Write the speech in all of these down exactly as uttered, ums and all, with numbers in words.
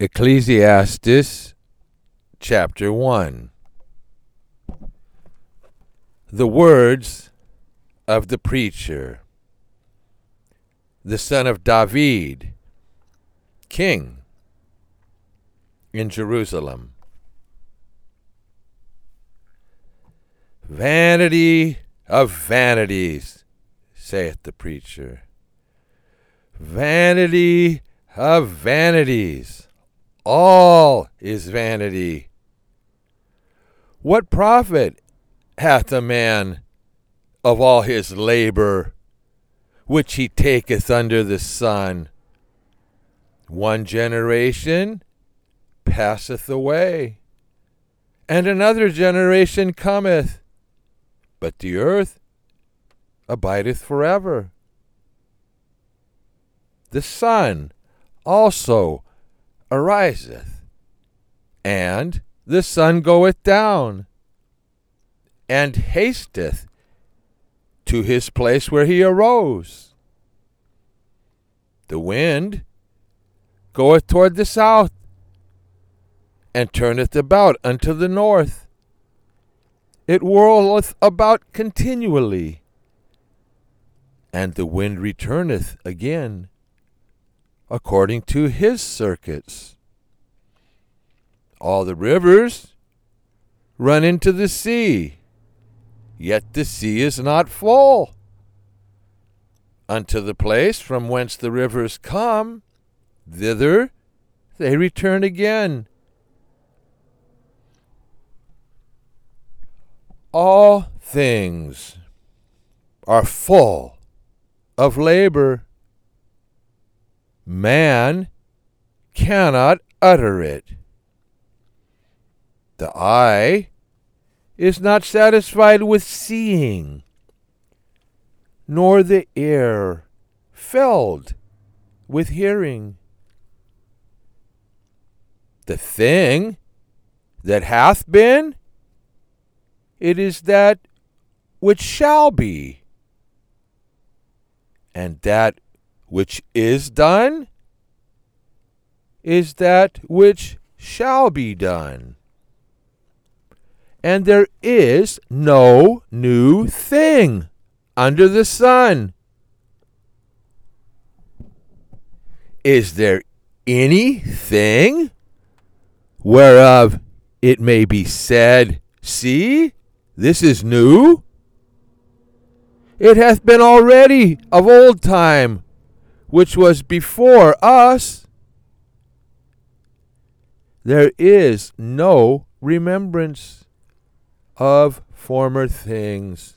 Ecclesiastes chapter one. The words of the preacher, the son of David, king in Jerusalem. Vanity of vanities, saith the preacher. Vanity of vanities. All is vanity. What profit hath a man of all his labor which he taketh under the sun? One generation passeth away, and another generation cometh, but the earth abideth forever. The sun also ariseth, and the sun goeth down, and hasteth to his place where he arose. The wind goeth toward the south, and turneth about unto the north. It whirleth about continually, and the wind returneth again, according to his circuits. All the rivers run into the sea, yet the sea is not full. Unto the place from whence the rivers come, thither they return again. All things are full of labor. Man cannot utter it. The eye is not satisfied with seeing, nor the ear filled with hearing. The thing that hath been, it is that which shall be, and that which is done is that which shall be done. And there is no new thing under the sun. Is there anything whereof it may be said, See, this is new? It hath been already of old time, which was before us. There is no remembrance of former things,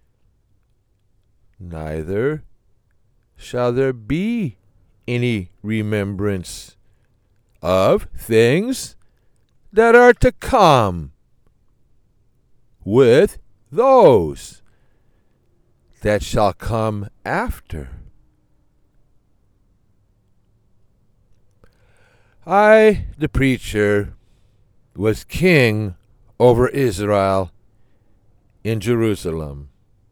neither shall there be any remembrance of things that are to come with those that shall come after. I, the preacher, was king over Israel in Jerusalem.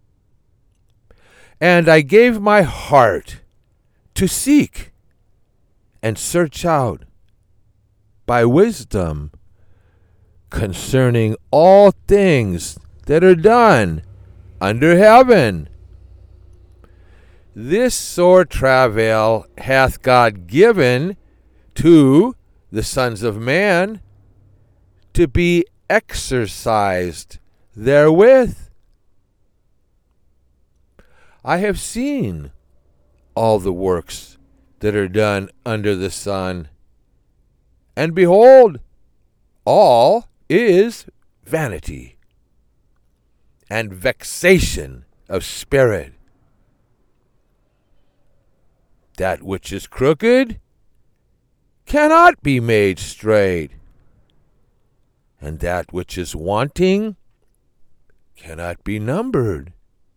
And I gave my heart to seek and search out by wisdom concerning all things that are done under heaven. This sore travail hath God given to the sons of man to be exercised therewith. I have seen all the works that are done under the sun, and behold, all is vanity and vexation of spirit. That which is crooked cannot be made straight, and that which is wanting cannot be numbered.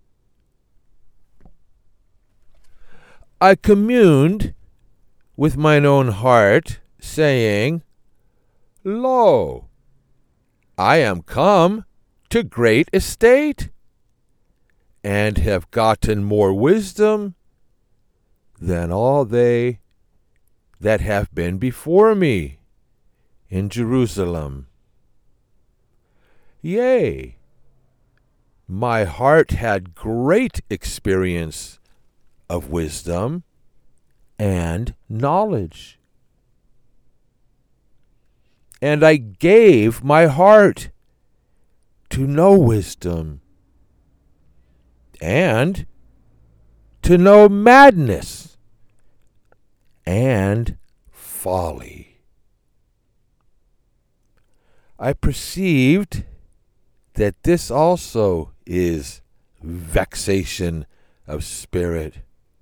I communed with mine own heart, saying, Lo, I am come to great estate, and have gotten more wisdom than all they that have been before me. in Jerusalem. Yea, my heart had great experience of wisdom and knowledge. And I gave my heart to know wisdom and to know madness and folly. I perceived that this also is vexation of spirit.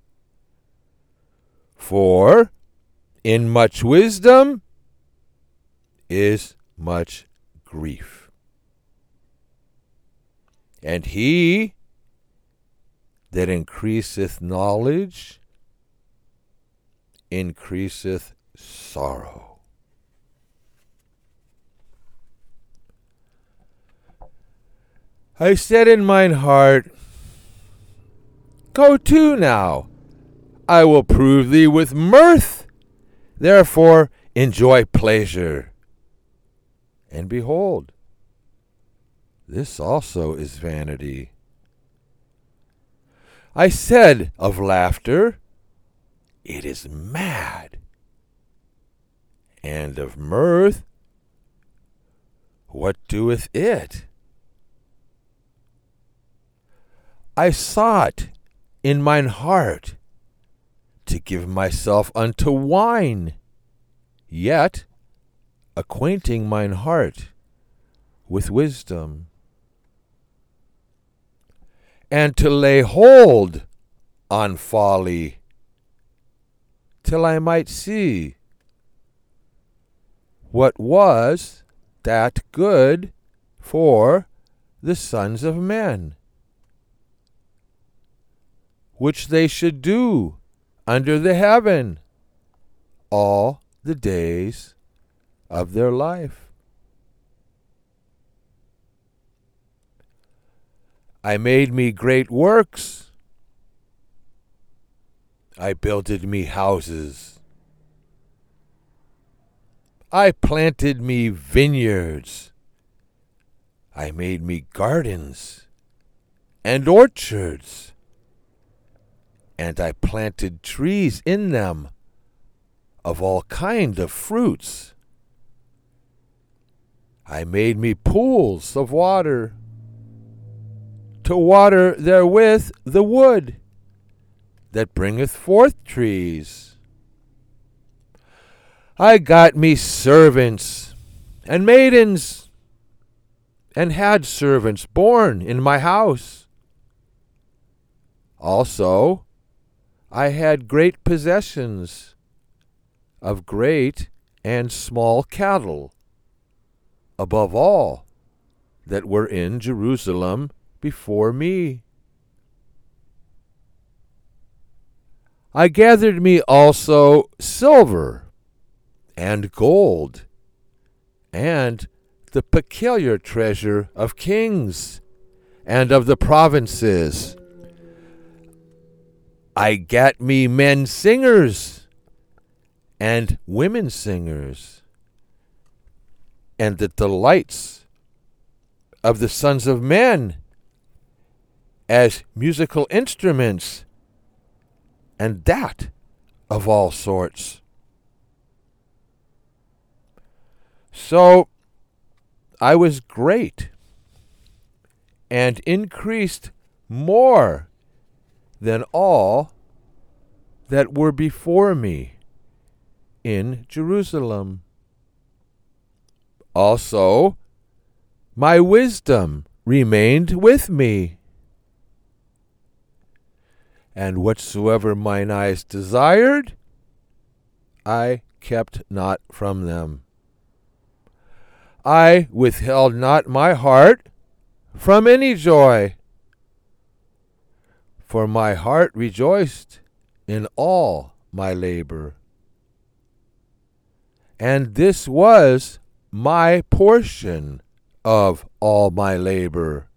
For in much wisdom is much grief. And he that increaseth knowledge increaseth sorrow. I said in mine heart, Go to now, I will prove thee with mirth, therefore enjoy pleasure. And behold, this also is vanity. I said of laughter, It is mad. And of mirth, what doeth it? I sought in mine heart to give myself unto wine, yet acquainting mine heart with wisdom, and to lay hold on folly, till I might see what was that good for the sons of men, which they should do under the heaven all the days of their life. I made me great works. I builded me houses. I planted me vineyards. I made me gardens and orchards. And I planted trees in them of all kind of fruits. I made me pools of water, to water therewith the wood that bringeth forth trees. I got me servants and maidens, and had servants born in my house. Also, I had great possessions of great and small cattle, above all that were in Jerusalem before me. I gathered me also silver and gold, and the peculiar treasure of kings and of the provinces. I gat me men singers and women singers, and the delights of the sons of men as musical instruments, and that of all sorts. So I was great, and increased more than all that were before me in Jerusalem. Also, my wisdom remained with me, and whatsoever mine eyes desired, I kept not from them. I withheld not my heart from any joy, for my heart rejoiced in all my labor. And this was my portion of all my labor.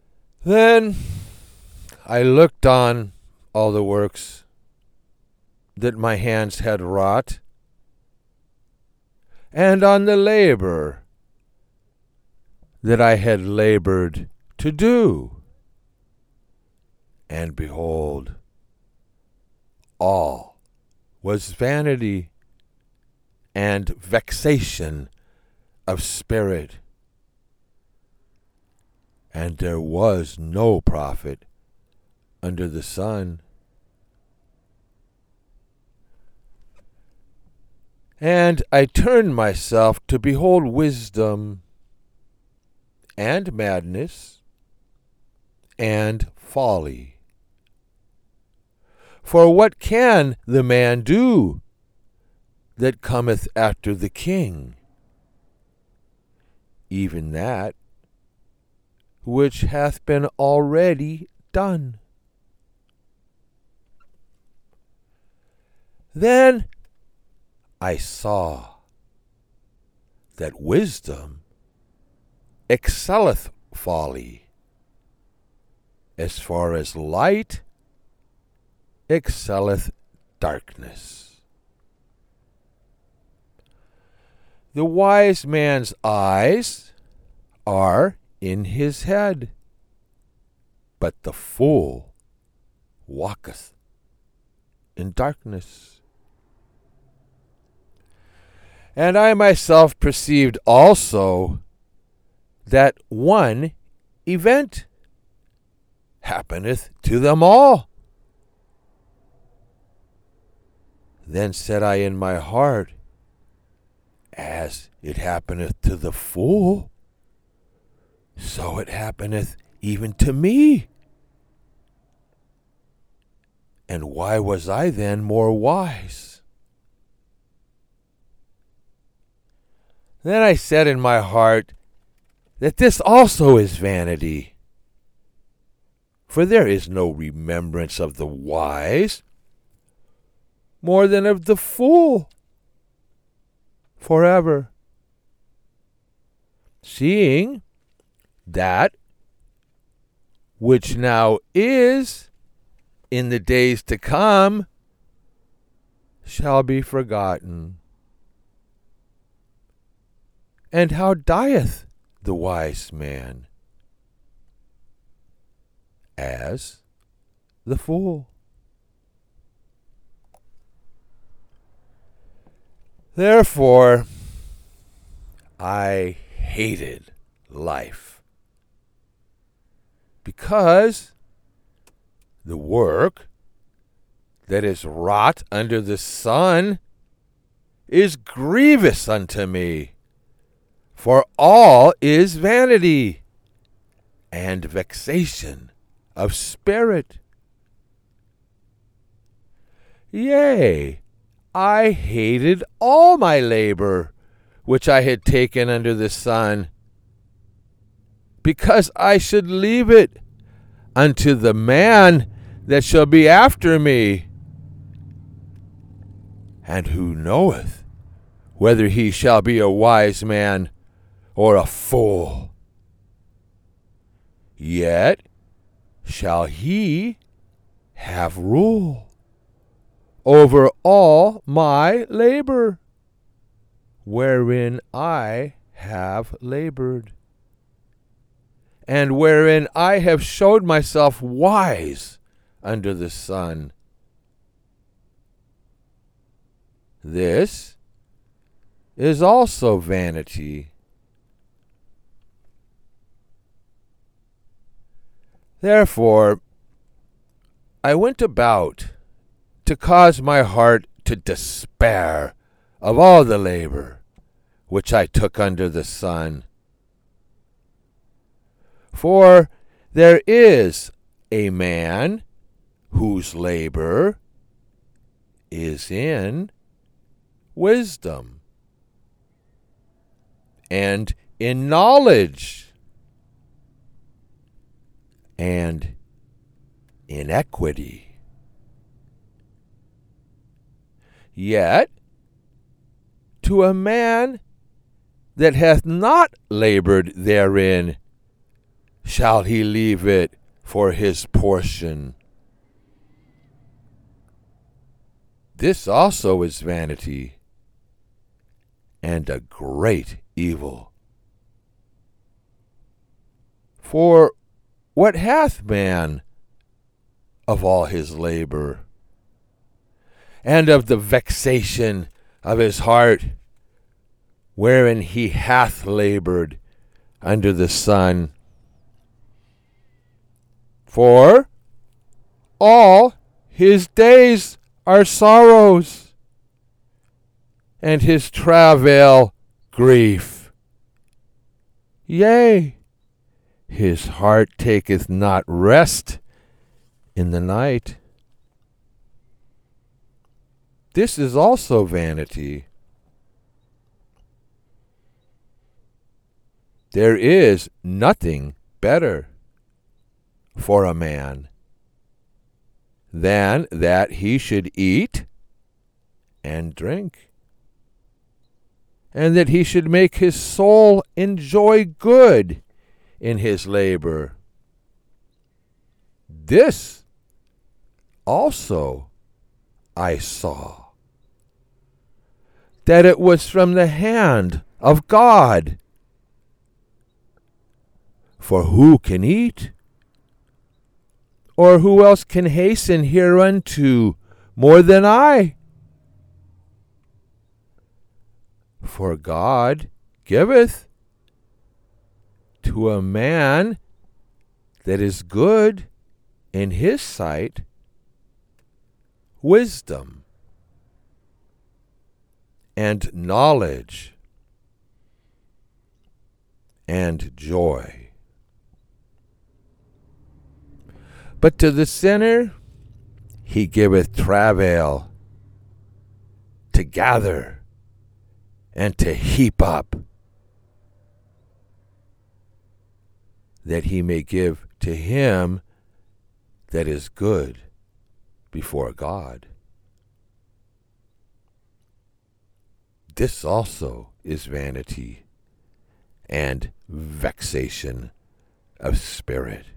Then I looked on all the works that my hands had wrought, and on the labor that I had labored to do. And behold, all was vanity and vexation of spirit, and there was no profit under the sun. And I turned myself to behold wisdom and madness and folly. For what can the man do that cometh after the king? Even that which hath been already done. Then I saw that wisdom excelleth folly, as far as light excelleth darkness. The wise man's eyes are in his head, but the fool walketh in darkness. And I myself perceived also that one event happeneth to them all. Then said I in my heart, as it happeneth to the fool, so it happeneth even to me. And why was I then more wise? Then I said in my heart that this also is vanity, for there is no remembrance of the wise more than of the fool forever. Seeing that which now is in the days to come shall be forgotten. And how dieth the wise man? As the fool. Therefore, I hated life, because the work that is wrought under the sun is grievous unto me. For all is vanity and vexation of spirit. Yea, I hated all my labor which I had taken under the sun, because I should leave it unto the man that shall be after me. And who knoweth whether he shall be a wise man or a fool? Yet shall he have rule over all my labor, wherein I have labored, and wherein I have showed myself wise under the sun. This is also vanity. Therefore, I went about to cause my heart to despair of all the labor which I took under the sun. For there is a man whose labor is in wisdom and in knowledge and in equity. Yet to a man that hath not labored therein shall he leave it for his portion. This also is vanity, and a great evil. For what hath man of all his labor, and of the vexation of his heart, wherein he hath labored under the sun? For all his days are sorrows, and his travail grief. Yea, his heart taketh not rest in the night. This is also vanity. There is nothing better for a man than that he should eat and drink, and that he should make his soul enjoy good in his labor. This also I saw, that it was from the hand of God. For who can eat? Or who else can hasten hereunto more than I? For God giveth to a man that is good in his sight wisdom and knowledge and joy. But to the sinner he giveth travail to gather and to heap up, that he may give to him that is good before God. This also is vanity and vexation of spirit.